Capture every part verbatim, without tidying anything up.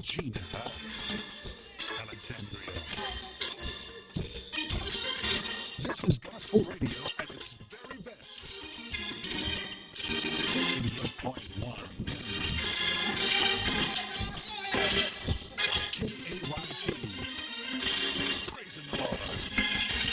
Regina Alexandria. This is gospel radio at its very best. eighty-eight point one K A Y T. Praising the Lord.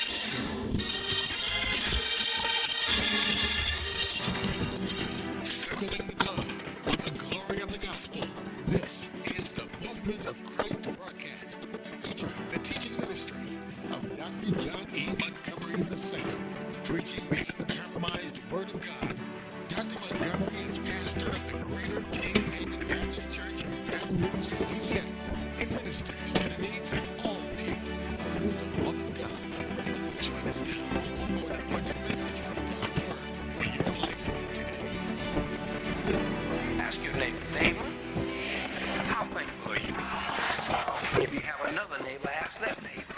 Circling the globe with the glory of the gospel. This is the Movement of Christ broadcast, featuring the teaching ministry of Doctor John E. Montgomery the second, preaching the uncompromised Word of God. Doctor Montgomery is pastor of the Greater King David Baptist Church, Baton Rouge, Louisiana, and ministers to the needs of all people through the love of God. Join us now for an anointed message from God's Word for your life today. Ask your neighbor, neighbor, how thankful are you? If you have another neighbor, ask that neighbor.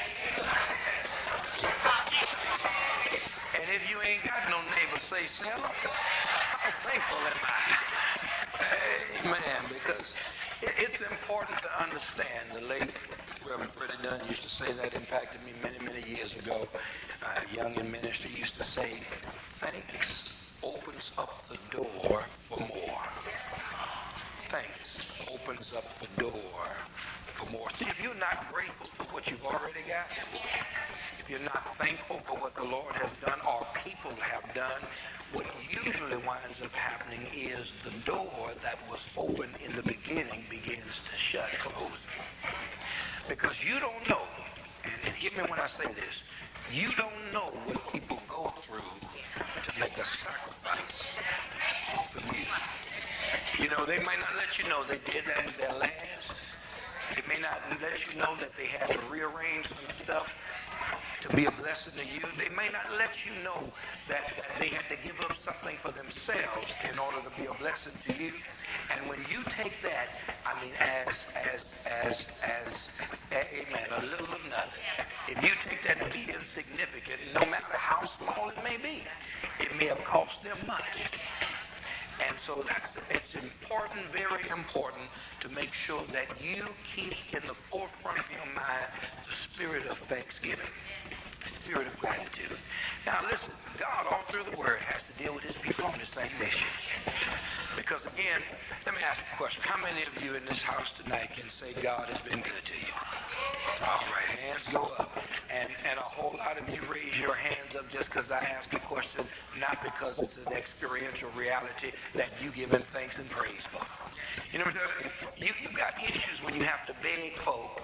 And if you ain't got no neighbor, say, Sarah, how thankful am I? Amen. Because it- it's important to understand. The late Reverend Freddie Dunn used to say that, impacted me many, many years ago. Uh, young in ministry used to say, thanks opens up the door for more. Thanks opens up the door for more. See, if you're not grateful for what you've already got, if you're not thankful for what the Lord has done or people have done, what usually winds up happening is the door that was open in the beginning begins to shut close. Because you don't know, and, and hear me when I say this, you don't know what people go through to make a sacrifice for you. You know, they may not let you know they did that with their last. They may not let you know that they had to rearrange some stuff to be a blessing to you. They may not let you know that, that they had to give up something for themselves in order to be a blessing to you. And when you take that, I mean, as, as, as, as, amen, a little of nothing. If you take that to be insignificant, no matter how small it may be, it may have cost them much. And so that's, it's important, very important, to make sure that you keep in the forefront of your mind the spirit of thanksgiving, the spirit of gratitude. Now listen, God all through the Word has to deal with His people on the same mission. Because again, let me ask you a question. How many of you in this house tonight can say God has been good to you? All right, hands go up. And, and a whole lot of you raise your hands up just because I asked a question, not because it's an experiential reality that you give Him thanks and praise for. You know, you, you got issues when you have to beg folk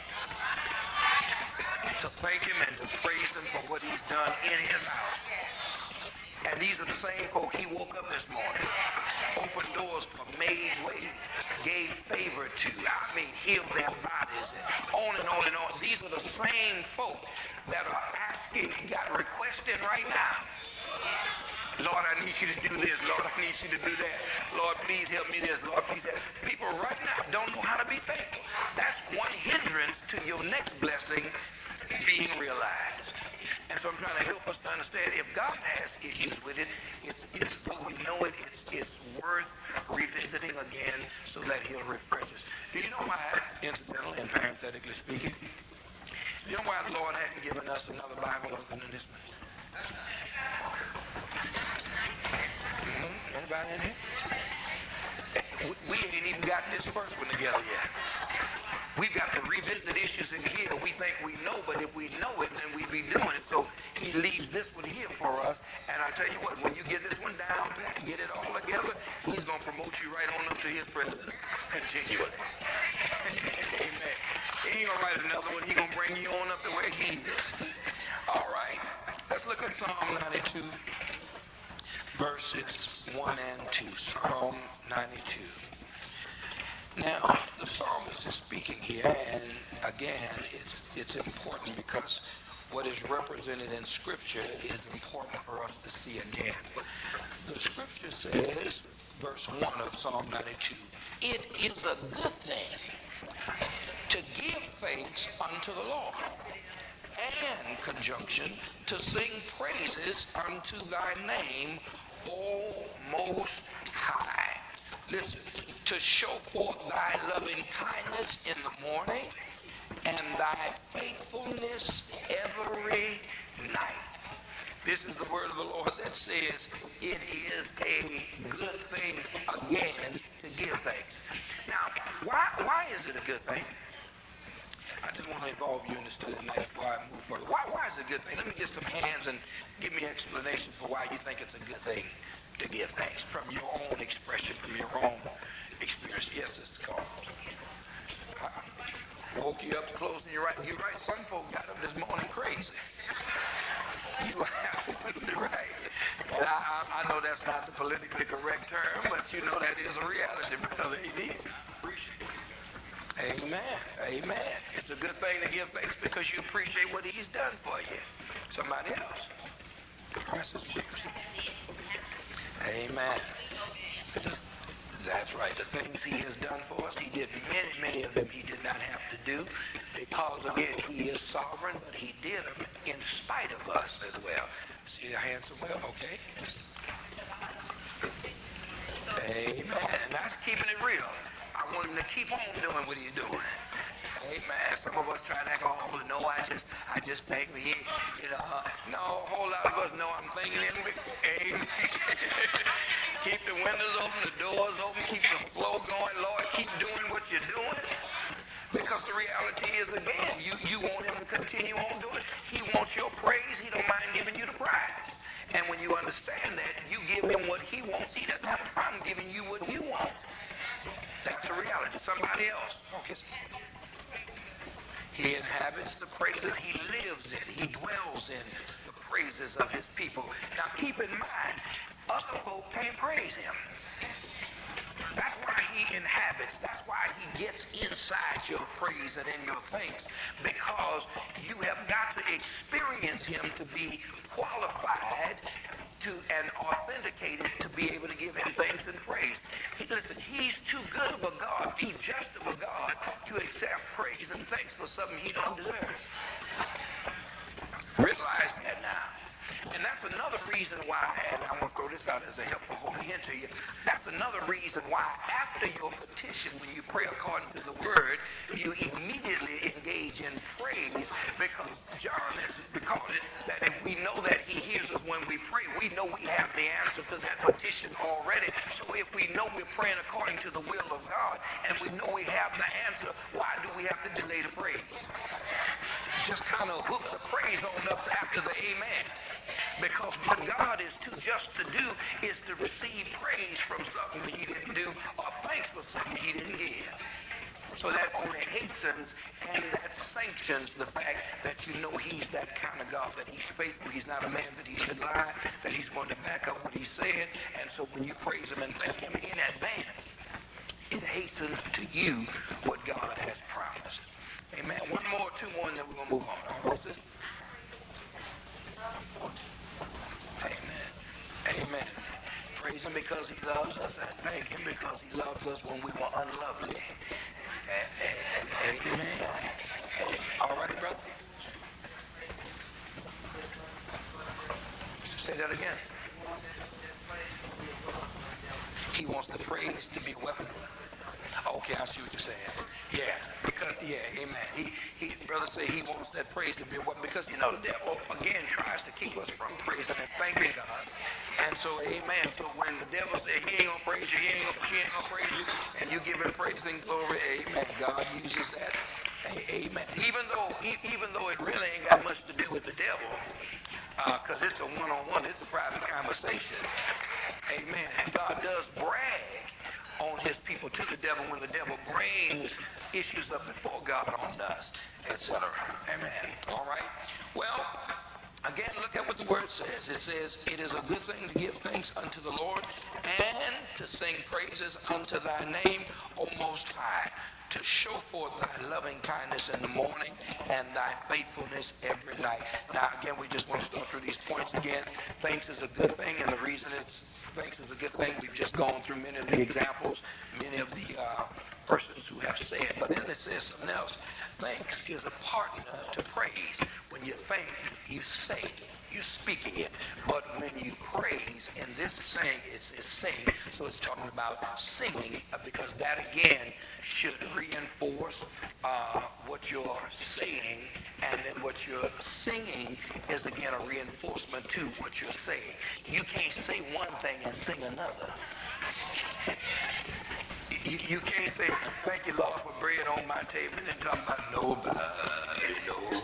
to thank Him and to praise Him for what He's done in His house. And these are the same folk He woke up this morning, opened doors for, made way, gave favor to, I mean, healed their bodies, and on and on and on. These are the same folk that are asking, got requesting right now. Lord, I need you to do this. Lord, I need you to do that. Lord, please help me this. Lord, please help. People right now don't know how to be thankful. That's one hindrance to your next blessing being realized. And so I'm trying to help us to understand if God has issues with it, it's it's so we know it, it's it's worth revisiting again so that He'll refresh us. Do you know why, incidentally and parenthetically speaking, do you know why the Lord hadn't given us another Bible other than this one? Mm-hmm. Anybody in here? We, we ain't even got this first one together yet. We've got to revisit issues in here we think we know, but if we know it, then we'd be doing it. So He leaves this one here for us. And I tell you what, when you get this one down, pat, get it all together, He's going to promote you right on up to His presence continually. Amen. He ain't going to write another one. He's going to bring you on up to where He is. All right. Let's look at Psalm ninety-two, verses one and two. Psalm ninety-two. Now, the psalmist is speaking here, and again, it's it's important because what is represented in Scripture is important for us to see again. The Scripture says, verse one of Psalm ninety-two, it is a good thing to give thanks unto the Lord, and conjunction, to sing praises unto thy name, O Most High. Listen, to show forth thy loving kindness in the morning and thy faithfulness every night. This is the word of the Lord that says it is a good thing again to give thanks. Now, why, why is it a good thing? I just want to involve you in this study tonight before I move further. Why, why is it a good thing? Let me get some hands and give me an explanation for why you think it's a good thing to give thanks from your own expression, from your own experience. Yes, it's called. I woke you up close and you're right. You're right. Some folk got up this morning crazy. You are absolutely right. And I, I, I know that's not the politically correct term, but you know that is a reality, brother. Amen. Amen. Amen. It's a good thing to give thanks because you appreciate what he's done for you. Somebody else. Amen. That's right. The things he has done for us, he did many, many of them he did not have to do because, again, he is sovereign, but he did them in spite of us as well. See the hand somewhere? Okay. Amen. And that's keeping it real. I want him to keep on doing what he's doing. Amen. Some of us try to act all holy. No, I just, I just think he, you know, uh, no, a whole lot of us know I'm thinking him. Amen. Keep the windows open, the doors open, keep the flow going. Lord, keep doing what you're doing. Because the reality is, again, you, you want him to continue on doing it. He wants your praise. He don't mind giving you the prize. And when you understand that, you give him what he wants. He doesn't have a problem giving you what you want. That's the reality. Somebody else. Okay. He inhabits the praises. He lives in. He dwells in the praises of his people. Now, keep in mind, other folk can't praise him. That's why he inhabits. That's why he gets inside your praise and in your thanks, because you have got to experience him to be qualified to and authenticated to be able to give him thanks and praise. He, listen, he's too good of a God, too just of a God to accept praise and thanks for something he don't deserve. Realize that now. And that's another reason why, and I want to throw this out as a helpful holy hint to you, that's another reason why after your petition, when you pray according to the word, you immediately engage in praise, because John has recorded that if we know that he hears us when we pray, we know we have the answer to that petition already. So if we know we're praying according to the will of God, and we know we have the answer, why do we have to delay the praise? Just kind of hook the praise on up after the amen. Because what God is too just to do is to receive praise from something he didn't do, or thanks for something he didn't give. So that only hastens and that sanctions the fact that you know he's that kind of God, that he's faithful, he's not a man that he should lie, that he's going to back up what he said. And so when you praise him and thank him in advance, it hastens to you what God has promised. Amen. One more, two more, and then we're going to move on. All right, sister? Amen. Amen. Praise him because he loves us, and thank him because he loves us when we were unlovely. Amen. All right, brother? Say that again. He wants the praise to be a weapon. Okay, I see what you're saying. Yeah, because, yeah, amen. He, he, brother say he wants that praise to be a weapon, because, you know, the devil, again, tries to keep us from praising and thanking God. And so, amen. So when the devil says he ain't going to praise you, he ain't gonna, she ain't going to praise you, and you give him praise and glory, amen. God uses that. Amen. Even though, even though it really ain't got much to do with the devil, because uh, it's a one-on-one, it's a private conversation. Amen. And God does brag on his people to the devil when the devil brings issues up before God on us, et cetera. Amen. All right. Well, again, look at what the word says. It says, it is a good thing to give thanks unto the Lord and to sing praises unto thy name, O Most High, to show forth thy loving kindness in the morning and thy faithfulness every night. Now, again, we just want to start through these points again. Thanks is a good thing, and the reason it's thanks is a good thing, we've just gone through many of the examples, many of the uh, persons who have said. But then it says something else. Thanks is a partner to praise. When you thank, you say you're speaking it. But when you praise, and this saying is, is sing, so it's talking about singing, uh, because that again should reinforce uh, what you're saying, and then what you're singing is again a reinforcement to what you're saying. You can't say one thing and sing another. You, you can't say, thank you, Lord, for bread on my table, and then talk about nobody knows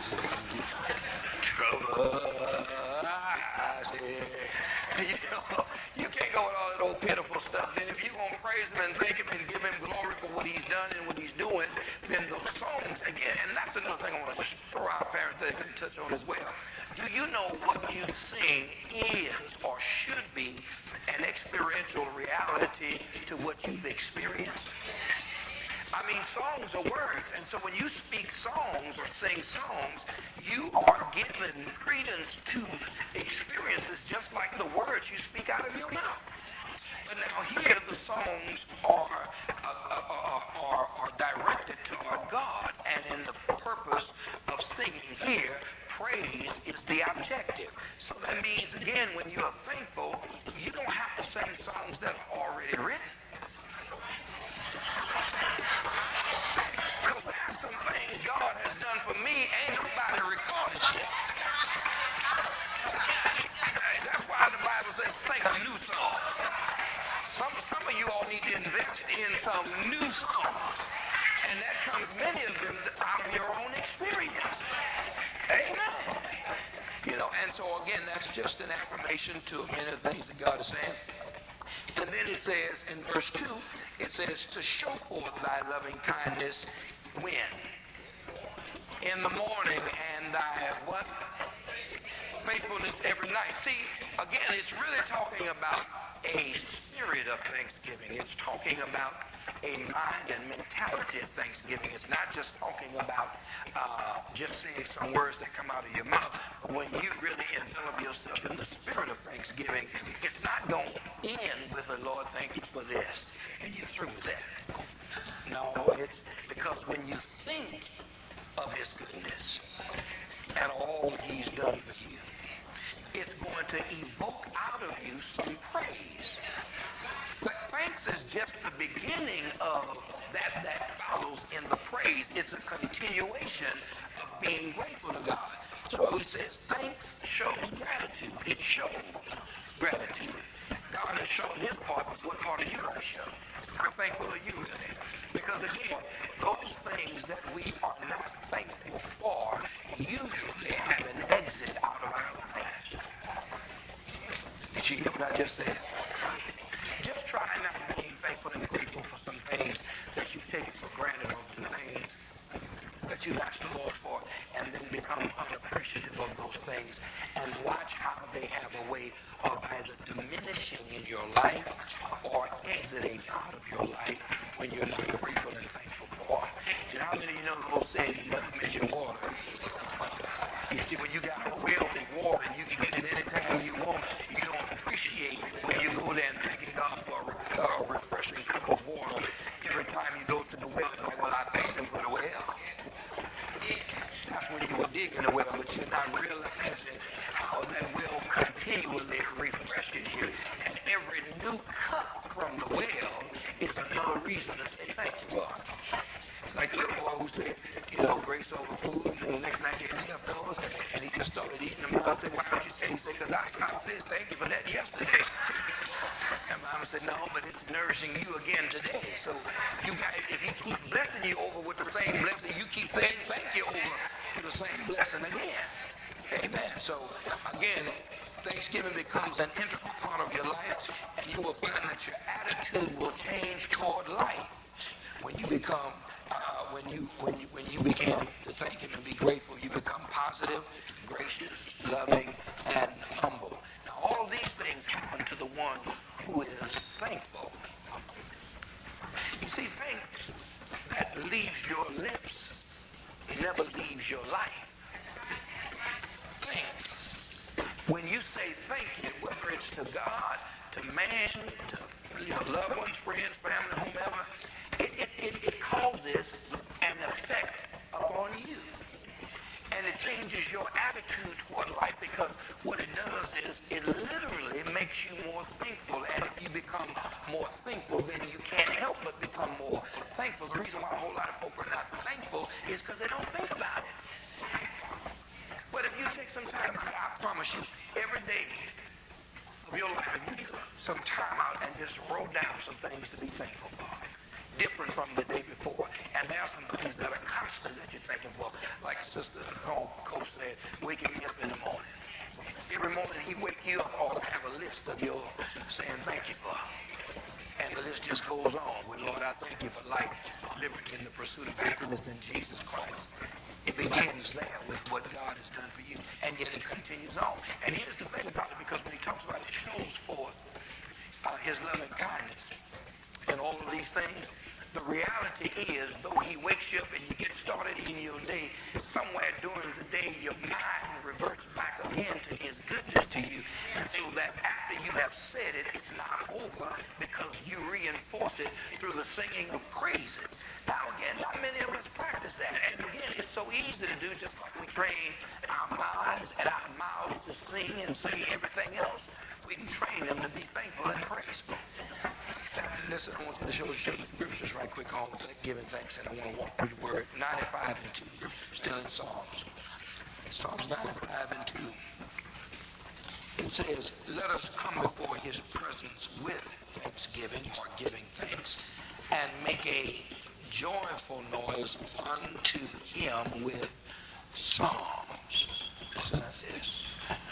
trouble. I said, you know, you can't go with all that old pitiful stuff. Then if you're going to praise him and thank him and give him glory for what he's done and what he's doing, then those songs, again, and that's another thing I want to just throw out, parents, that I can touch on as well. Do you know what you sing is or should be an experiential reality to what you've experienced? I mean, songs are words, and so when you speak songs or sing songs, you are given credence to experiences just like the words you speak out of your mouth. But now here the songs are, uh, are, are, are directed toward God, and in the purpose of singing here, praise is the objective. So that means, again, when you are thankful, you don't have to sing songs that are already written. Because there's some things God has done for me, ain't nobody recorded yet. That's why the Bible says sing a new song. Some, some of you all need to invest in some new songs. And that comes, many of them, out of your own experience. Amen. You know, and so again, that's just an affirmation to many of the things that God is saying. And then it says in verse two, it says to show forth thy loving kindness when? In the morning, and thy what? Faithfulness every night. See, again, it's really talking about a spirit of thanksgiving. It's talking about a mind and mentality of thanksgiving. It's not just talking about uh, just saying some words that come out of your mouth. But when you really envelop yourself in the spirit of thanksgiving, it's not going to end with a Lord, thank you for this, and you're through with that. No, it's because when you think of his goodness and all he's done for you, it's going to evoke out of you some praise. But thanks is just the beginning of that that follows in the praise. It's a continuation of being grateful to God. So he says, thanks shows gratitude. It shows gratitude. God has shown his part, but what part are you going to show? How thankful are you really? Because again, those things that we are not thankful for usually have an exit out of our lives. Did you hear what I just said? Just try not being thankful and grateful for some things that you take for granted, or some things that you ask the Lord for, and then become unappreciative of those things, and watch how they have a way of either diminishing in your life or exiting out of your life when you're not grateful and thankful for. And how many of you know the old saying, you never measure water? You see, when you got a well of water and you can get it anytime you want, you don't appreciate when you go there and thanking God for a, a refreshing cup of water. Every time you go to the well, it's like, well, I thank him for the well. That's when you were digging the well, but you're not realizing how that well continually refreshes you. And every new cup from the well is another reason to say thank you, God. It's like the little boy who said, you know, grace over food, and the next night he had leftovers, and he just started eating them. And I said, why don't you say? He said, because I, I said thank you for that yesterday. And Mama said, no, but it's nourishing you again today. So you got, if he keeps blessing you over with the same blessing, you keep saying thank you over to the same blessing again. Amen. So again, Thanksgiving becomes an integral part of your life, and you will find that your attitude will change toward life when you become, uh, when you when you when you begin to thank him and be grateful. You become positive, gracious, loving, and humble. Now, all of these things happen to the one who is thankful. You see, thanks that leaves your lips never leaves your life. Thanks. When you say thank you, whether it's to God, to man, to you know, loved ones, friends, family, whomever, it, it, it, it causes an effect upon you. and it changes your attitude toward life, because what it does is it literally makes you more thankful. And if you become more thankful, then you can't help but become more thankful. The reason why a whole lot of folk are not thankful is because they don't think about it. But if you take some time out, I promise you, every day of your life, if you took some time out and just wrote down some things to be thankful for, different from the day before, and there are some things that are constant that you're thankful for. Like Sister Coach said, waking me up in the morning. Every morning he wake you up, or have a list of your saying thank you for. And the list just goes on. Well, Lord, I thank you for life, liberty, and the pursuit of happiness in Jesus Christ. It begins there with what God has done for you, and yet it continues on. And here's the thing about it, because when he talks about it, it shows forth uh, his love and kindness and all of these things. The reality is, though he wakes you up and you get started in your day, somewhere during the day your mind reverts back again to his goodness to you, and so that after you have said it, it's not over, because you reinforce it through the singing of praises. Now again, not many of us practice that, and again, it's so easy to do, just like we train our minds and our mouths to sing and say everything else. We can train them to be thankful and praiseful. Listen, I want you to show, show the scriptures right quick on giving thanks, and I want to walk through the word. ninety-five and two, still in Psalms. Psalms ninety-five and two. It says, let us come before his presence with thanksgiving, or giving thanks, and make a joyful noise unto him with psalms. Listen to this.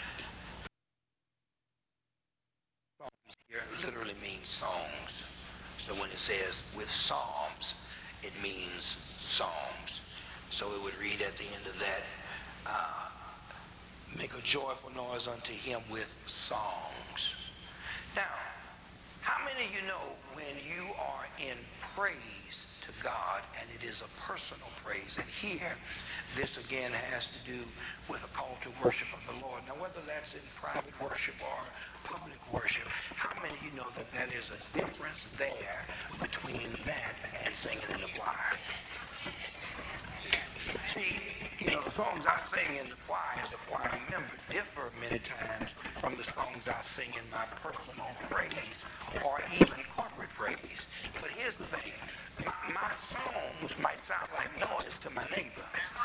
Psalms here literally means songs. So when it says with psalms, it means songs. So it would read at the end of that, uh, make a joyful noise unto him with songs. Now, how many of you know when you are in praise to God, and it is a personal praise, and here this again has to do with a call to worship of the Lord. Now, whether that's in private worship or public worship, how many of you know that that is a difference there between that and singing in the choir? See, you know, the songs I sing in the choir as a choir member differ many times from the songs I sing in my personal praise or even corporate praise. But here's the thing. My, my songs might sound like noise to my neighbor,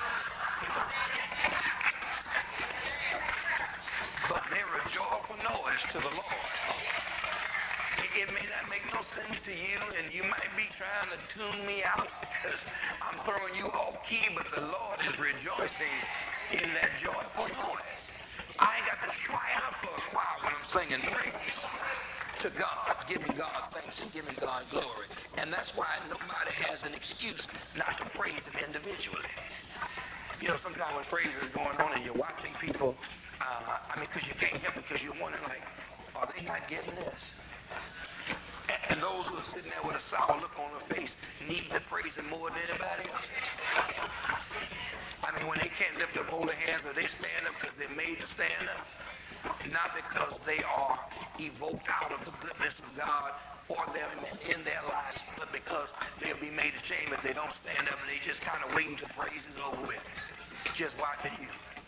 but they're a joyful noise to the Lord. It may not make no sense to you, and you might be trying to tune me out because I'm throwing you off key, but the Lord is rejoicing in that joyful noise. I ain't got to try out for a choir when I'm singing praise to God, giving God thanks and giving God glory. And that's why nobody has an excuse not to praise him individually. You know, sometimes when praise is going on and you're watching people, uh, I mean, because you can't help it, because you're wondering, like, are they not getting this? And those who are sitting there with a sour look on their face need to praise him more than anybody else. I mean, when they can't lift up holy hands, or they stand up because they're made to stand up, not because they are evoked out of the goodness of God for them and in their lives, but because they'll be made ashamed if they don't stand up, and they just kind of waiting to praise is over with, just watching you.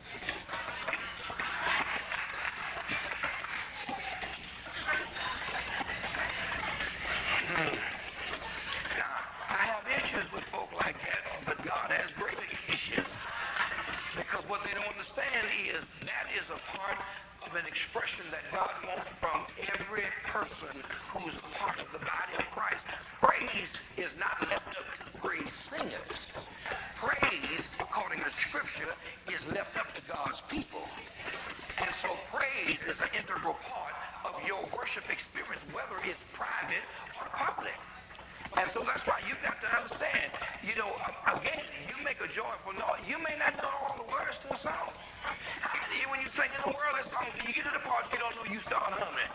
Now, I have issues with folk like that, but God has greater issues. Because what they don't understand is that is a part of an expression that God wants from every person who's a part of the body of Christ. Praise is not left up to praise singers. Praise, according to Scripture, is left up to God's people. And so praise is an integral part of your worship experience, whether it's private or public. And so that's why you've got to understand, you know, again, you make a joyful noise. You may not know all the words to a song. How many of you, when you sing in the world of songs, when you get to the part you don't know, you start humming?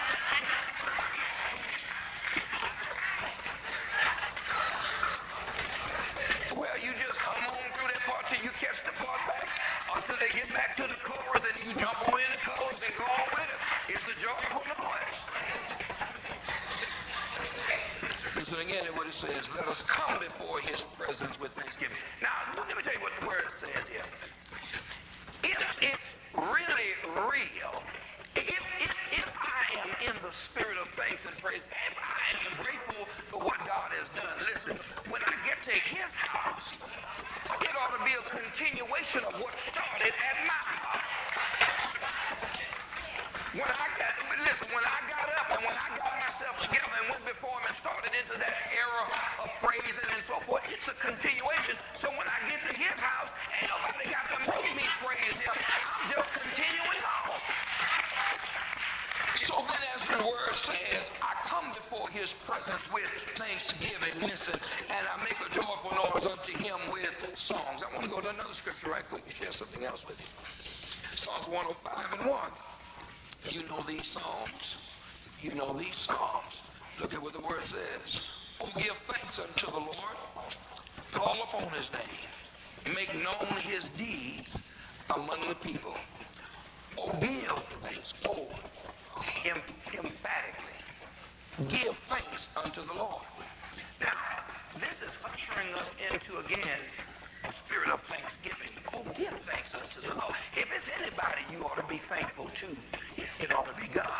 Well, you just hum on through that part till you catch the part back, until they get back to the chorus, and you jump on in the chorus and go on with it. It's a joyful noise. Listen again to what it says. Let us come before his presence with thanksgiving. Now, let me tell you what the word says here. If it's really real, if, if, if I am in the spirit of thanks and praise, if I am grateful for what God has done, listen, when I get to his house, it ought to be a continuation of what started at my house. When I got, listen, when I got up and when I got myself together and went before him and started into that era of praising and so forth, it's a continuation. So when I get to his house, ain't nobody got to make me praise him. I'm just continuing on. So then as the word says, I come before his presence with thanksgiving, listen, and I make a joyful noise unto him with songs. I want to go to another scripture right quick and share something else with you. Psalms one oh five and one. You know these songs. You know these songs. Look at what the word says. Oh, give thanks unto the Lord. Call upon his name. Make known his deeds among the people. Oh, give thanks. Oh, em- emphatically. Give thanks unto the Lord. Now, this is ushering us into, again, a spirit of thanksgiving. Oh, give thanks unto the Lord. If it's anybody you ought to be thankful to, it ought to be God.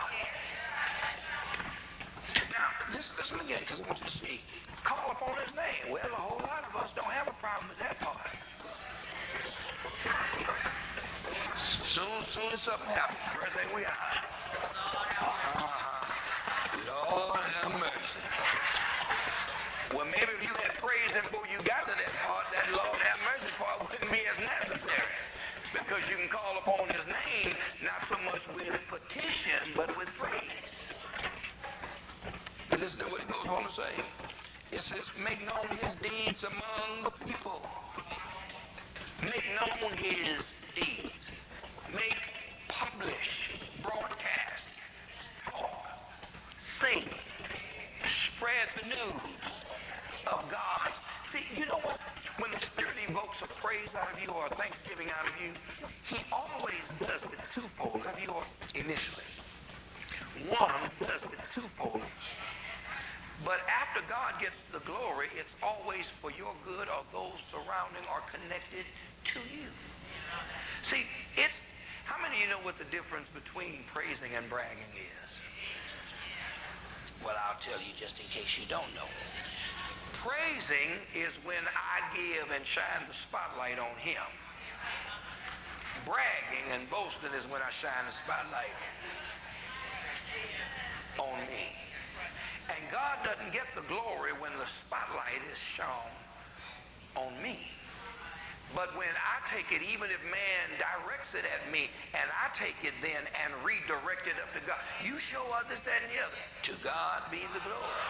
Now, listen, listen again, because I want you to see. Call upon his name. Well, a whole lot of us don't have a problem with that part. Soon, soon as something happens, birthday we are. Uh-huh. Lord have mercy. Well, maybe if you had praised him before you got to that part, that Lord have mercy part wouldn't be as necessary. Because you can call upon his name, not so much with petition, but with praise. And listen to what it goes on to say. It says, make known his deeds among the people. Make known his deeds. Make, publish, broadcast, talk, sing, spread the news of God's. See, you know what? When the Spirit evokes a praise out of you or a thanksgiving out of you, he always does it twofold. Have you initially? One does it twofold. But after God gets the glory, it's always for your good or those surrounding or connected to you. See, it's, how many of you know what the difference between praising and bragging is? Well, I'll tell you just in case you don't know. Praising is when I give and shine the spotlight on him. Bragging and boasting is when I shine the spotlight on me. And God doesn't get the glory when the spotlight is shown on me. But when I take it, even if man directs it at me, and I take it then and redirect it up to God, you show others that and the other. To God be the glory.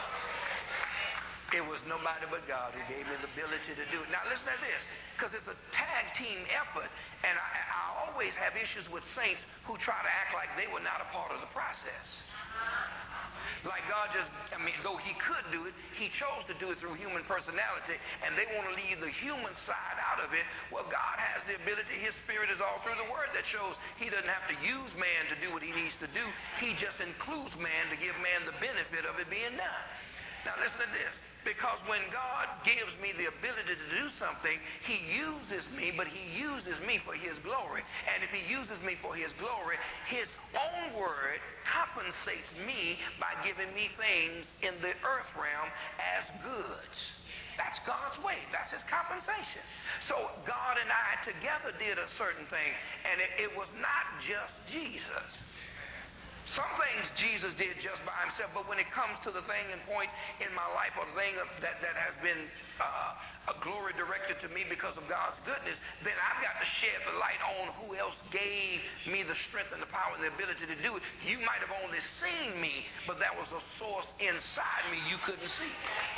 It was nobody but God who gave me the ability to do it. Now listen to this, because it's a tag team effort, and I, I always have issues with saints who try to act like they were not a part of the process. Like God just, I mean, though he could do it, he chose to do it through human personality, and they want to leave the human side out of it. Well, God has the ability, his spirit is all through the word that shows he doesn't have to use man to do what he needs to do. He just includes man to give man the benefit of it being done. Now listen to this, because when God gives me the ability to do something, he uses me, but he uses me for his glory. And if he uses me for his glory, his own word compensates me by giving me things in the earth realm as goods. That's God's way. That's his compensation. So God and I together did a certain thing, and it, it was not just Jesus. Some things Jesus did just by himself, but when it comes to the thing and point in my life, or the thing that, that has been uh, a glory directed to me because of God's goodness, then I've got to shed the light on who else gave me the strength and the power and the ability to do it. You might have only seen me, but that was a source inside me you couldn't see.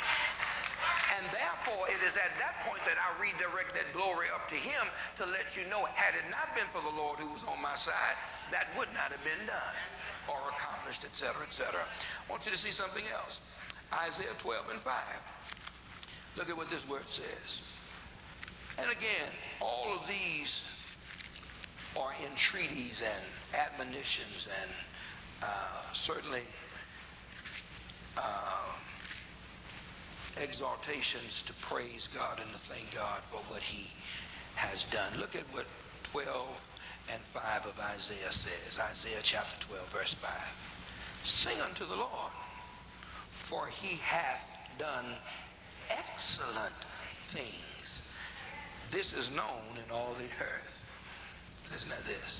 And therefore, it is at that point that I redirect that glory up to him to let you know, had it not been for the Lord who was on my side, that would not have been done or accomplished, et cetera, et cetera. I want you to see something else. Isaiah twelve and five. Look at what this word says. And again, all of these are entreaties and admonitions and uh, certainly uh, exaltations to praise God and to thank God for what he has done. Look at what twelve and five of Isaiah says. Isaiah chapter twelve, verse five. Sing unto the Lord, for he hath done excellent things. This is known in all the earth. Listen to this.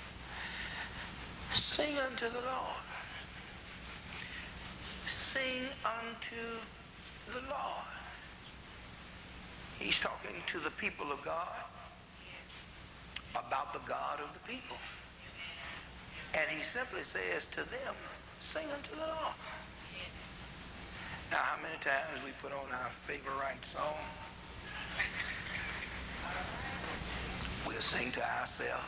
Sing unto the Lord. Sing unto the Lord. He's talking to the people of God about the God of the people. And he simply says to them, sing unto the Lord. Now, how many times we put on our favorite song? We'll sing to ourselves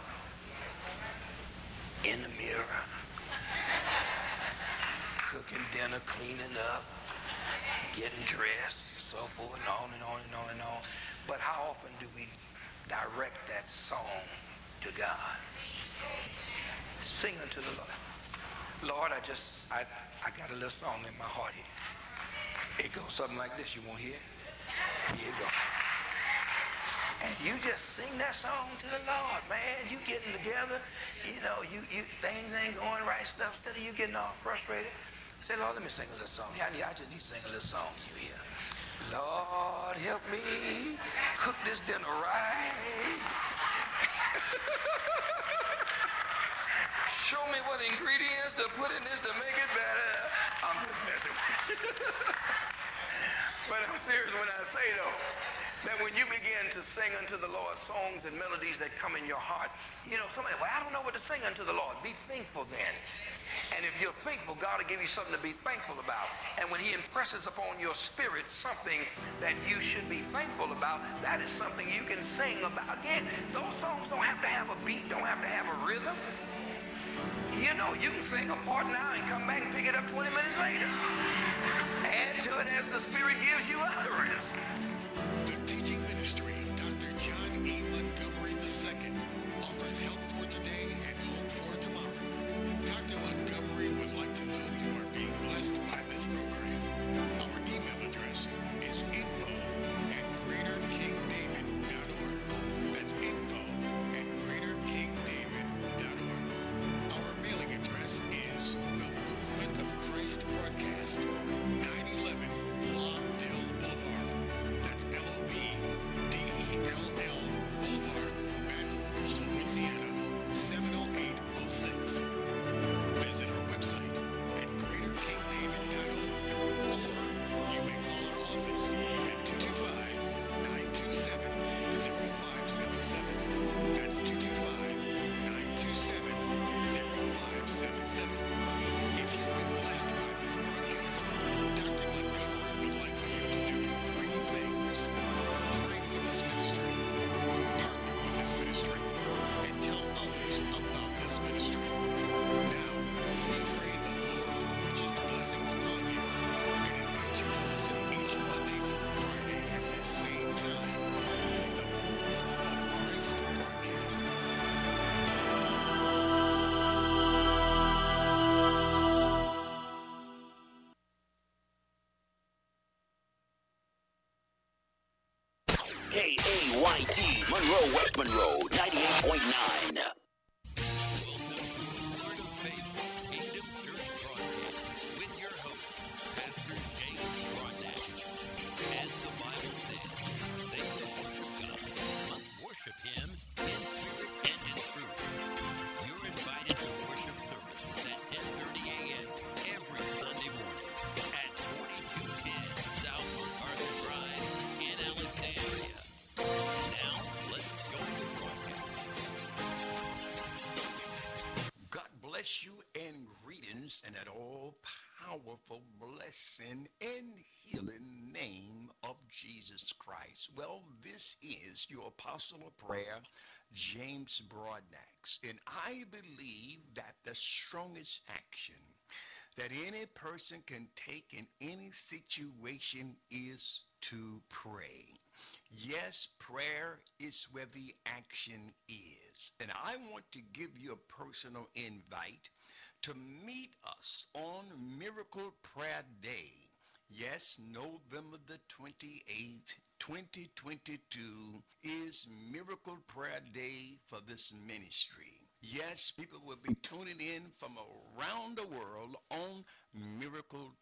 in the mirror, cooking dinner, cleaning up, getting dressed, so forth, and on and on and on and on. But how often do we direct that song to God? Sing unto the Lord. Lord, I just, I, I got a little song in my heart here. It goes something like this. You want to hear it? Here you go. And you just sing that song to the Lord, man. You getting together, you know, you, you things ain't going right, stuff. Instead of you getting all frustrated, say, Lord, let me sing a little song. Yeah, I just need to sing a little song to you here. Lord, help me cook this dinner right. Show me what ingredients to put in this to make it better. I'm just messing with you. But I'm serious when I say, though, that when you begin to sing unto the Lord songs and melodies that come in your heart, you know, somebody, well, I don't know what to sing unto the Lord. Be thankful then. And if you're thankful, God will give you something to be thankful about. And when he impresses upon your spirit something that you should be thankful about, that is something you can sing about. Again, those songs don't have to have a beat, don't have to have a rhythm. You know, you can sing a part now and come back and pick it up twenty minutes later. Add to it as the Spirit gives you utterance. The teaching ministry of Doctor John E. Montgomery the Second offers help for today and hope for tomorrow. Doctor Montgomery would like to know you are being blessed by this program. Our email address is info at greater king david dot org. That's info at greater king david dot org. Our mailing address is the Movement of Christ Broadcast, nine eleven Lobdell Boulevard. That's L O B D E L L Boulevard, Baton Rouge, Louisiana, seven oh eight oh six. Visit our website at greater king david dot org, or you may call our office at two two five, nine two seven, zero five seven seven. That's two two five, nine two seven, zero five seven seven. If you've been blessed by this broadcast, Doctor Montgomery would like for you to do three things. Pray for this ministry, partner with this ministry, and tell others about this ministry. Now, we pray the Lord's richest blessings upon you and invite you to listen each Monday through Friday at this same time for the Movement of Christ broadcast. K A Y T, Monroe, West Monroe, ninety-eight point nine. Welcome to the Word of Faith Kingdom Church broadcast with your host, Pastor James Broadnax. As the Bible says, they that worship God must worship Him in spirit and in truth. You're invited to worship services at ten thirty a.m. every Sunday morning at forty-two ten South MacArthur Drive in Alexandria. Now, let's join the broadcast. God bless you and greetings in that all-powerful blessing and healing name of Jesus Christ. Well, this is your apostle of prayer, James Broadnax, and I believe that the strongest action that any person can take in any situation is to pray. Yes, prayer is where the action is. And I want to give you a personal invite to meet us on Miracle Prayer Day. Yes, November the twenty-eighth, twenty twenty-two is Miracle Prayer Day for this ministry. Yes, people will be tuning in from around the world on Miracle